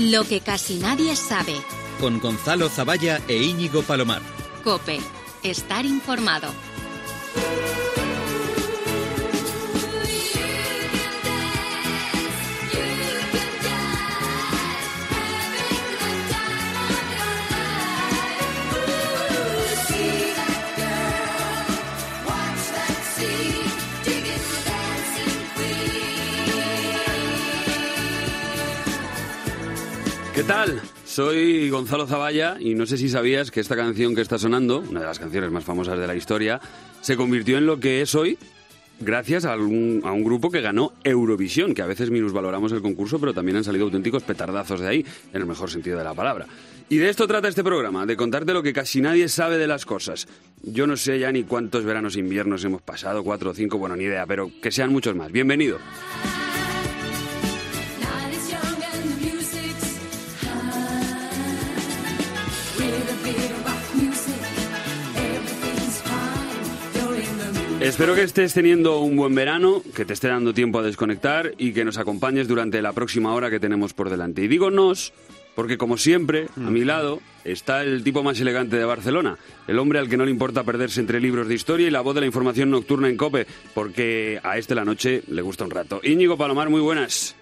Lo que casi nadie sabe. Con Gonzalo Zavalla e Íñigo Palomar. COPE. Estar informado. ¿Qué tal? Soy Gonzalo Zavalla y no sé si sabías que esta canción que está sonando, una de las canciones más famosas de la historia, se convirtió en lo que es hoy gracias a un grupo que ganó Eurovisión, que a veces minusvaloramos el concurso, pero también han salido auténticos petardazos de ahí, en el mejor sentido de la palabra. Y de esto trata este programa, de contarte lo que casi nadie sabe de las cosas. Yo no sé ya ni cuántos veranos e inviernos hemos pasado, 4 o 5, bueno, ni idea, pero que sean muchos más. Bienvenido. Espero que estés teniendo un buen verano, que te esté dando tiempo a desconectar y que nos acompañes durante la próxima hora que tenemos por delante. Y digo nos, porque como siempre, a mi lado está el tipo más elegante de Barcelona, el hombre al que no le importa perderse entre libros de historia y la voz de la información nocturna en COPE, porque a la noche le gusta un rato. Íñigo Palomar, muy buenas.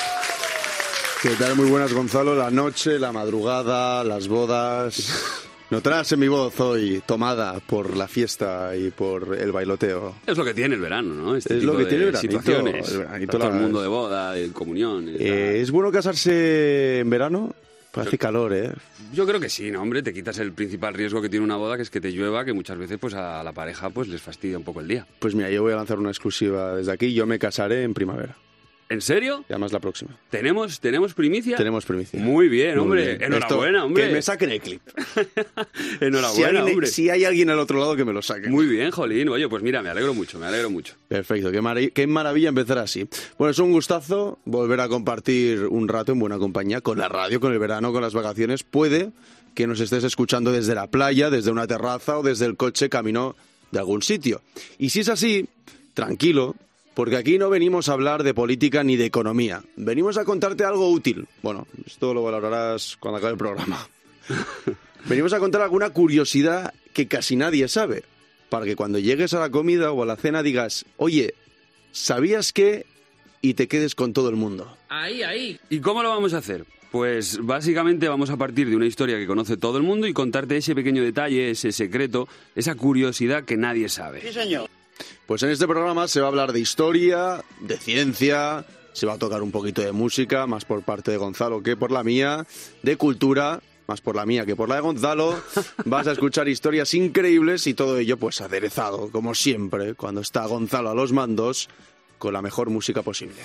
¿Qué tal? Muy buenas, Gonzalo. La noche, la madrugada, las bodas... Notarás en mi voz hoy tomada por la fiesta y por el bailoteo. Es lo que tiene el verano, ¿no? Este es tipo lo que de tiene el situaciones. Todo el mundo de boda, de comunión. ¿Es bueno casarse en verano? Pues hace calor, ¿eh? Yo creo que sí, ¿no, hombre? Te quitas el principal riesgo que tiene una boda, que es que te llueva, que muchas veces pues a la pareja pues les fastidia un poco el día. Pues mira, yo voy a lanzar una exclusiva desde aquí. Yo me casaré en primavera. ¿En serio? Y además la próxima. ¿Tenemos primicia? Tenemos primicia. Muy bien, hombre. Muy bien. Enhorabuena, hombre. Que me saquen el clip. Enhorabuena, hombre. Si hay alguien al otro lado, que me lo saque. Muy bien, jolín. Oye, pues mira, me alegro mucho. Perfecto, qué maravilla empezar así. Bueno, es un gustazo volver a compartir un rato en buena compañía con la radio, con el verano, con las vacaciones. Puede que nos estés escuchando desde la playa, desde una terraza o desde el coche camino de algún sitio. Y si es así, tranquilo, porque aquí no venimos a hablar de política ni de economía. Venimos a contarte algo útil. Bueno, esto lo valorarás cuando acabe el programa. Venimos a contar alguna curiosidad que casi nadie sabe, para que cuando llegues a la comida o a la cena digas, oye, ¿sabías qué? Y te quedes con todo el mundo. Ahí. ¿Y cómo lo vamos a hacer? Pues básicamente vamos a partir de una historia que conoce todo el mundo y contarte ese pequeño detalle, ese secreto, esa curiosidad que nadie sabe. Sí, señor. Pues en este programa se va a hablar de historia, de ciencia, se va a tocar un poquito de música, más por parte de Gonzalo que por la mía, de cultura, más por la mía que por la de Gonzalo. Vas a escuchar historias increíbles y todo ello pues aderezado, como siempre, cuando está Gonzalo a los mandos, con la mejor música posible.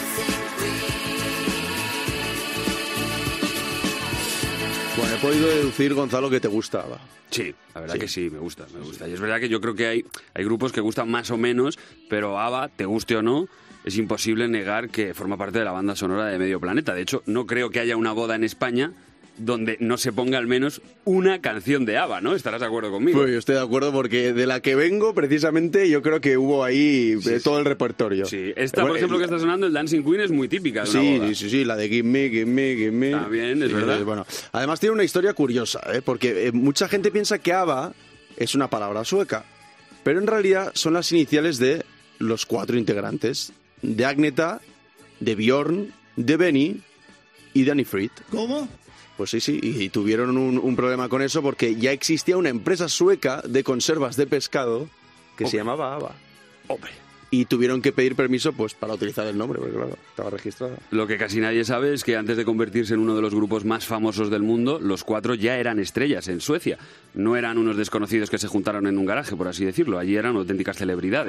Bueno, he podido deducir, Gonzalo, que te gustaba. Sí, la verdad que sí, me gusta. Y es verdad que yo creo que hay grupos que gustan más o menos, pero ABBA, te guste o no, es imposible negar que forma parte de la banda sonora de Medio Planeta. De hecho, no creo que haya una boda en España donde no se ponga al menos una canción de ABBA, ¿no? ¿Estarás de acuerdo conmigo? Pues yo estoy de acuerdo porque de la que vengo, precisamente, yo creo que hubo ahí todo el repertorio. Sí, esta, por ejemplo, que está sonando, el Dancing Queen, es muy típica de una boda. Sí, la de Give Me. También, es verdad. Bueno, además tiene una historia curiosa, porque mucha gente piensa que ABBA es una palabra sueca, pero en realidad son las iniciales de los 4 integrantes, de Agneta, de Björn, de Benny y de Annie Fried. ¿Cómo? Pues sí, y tuvieron un problema con eso porque ya existía una empresa sueca de conservas de pescado que se llamaba ABBA. Hombre. Y tuvieron que pedir permiso pues para utilizar el nombre, porque claro, estaba registrada. Lo que casi nadie sabe es que antes de convertirse en uno de los grupos más famosos del mundo, los 4 ya eran estrellas en Suecia. No eran unos desconocidos que se juntaron en un garaje, por así decirlo. Allí eran auténticas celebridades.